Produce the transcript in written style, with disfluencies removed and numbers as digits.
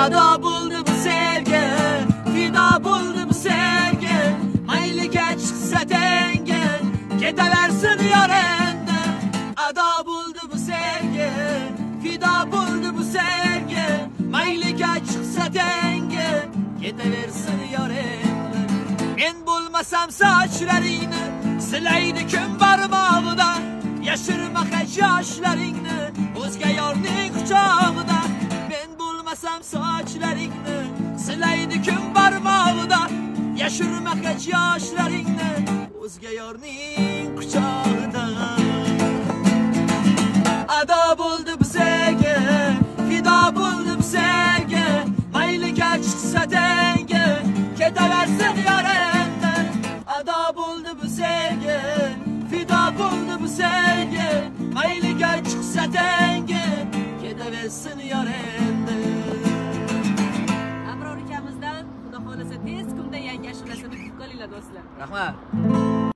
ado bo'ldi bu sevgi, fido bo'ldi bu sevgi. Mayliga chiqsa tengi, ketaversin yorendi. Ado bo'ldi bu sevgi, fido bo'ldi bu sevgi. Mayliga chiqsa tengi, ketaversin yorendi. Men bo'lmasam sochlaringni silaydi kun barmog'ida. Yashirma hech yoshlaringni o'zga yorning quchog'ida. Men bo'lmasam sochlaringni silaydi kun barmog'ida. Yashirma hech yoshlaringni o'zga yorning quchog'ida. Ado bo'ldi bu sevgi, fido bo'ldi bu sevgi. Mayliga chiqsa tengi, ketaversin yorendi. Ado bo'ldi bu sevgi, fido bo'ldi bu sevgi. Mayliga chiqsa tengi, ketaversin yorendi. Abror ukamizdan xudo xolasa tez kunda yangi ashulasini kutib qolinglar do'stlar. Rahmat.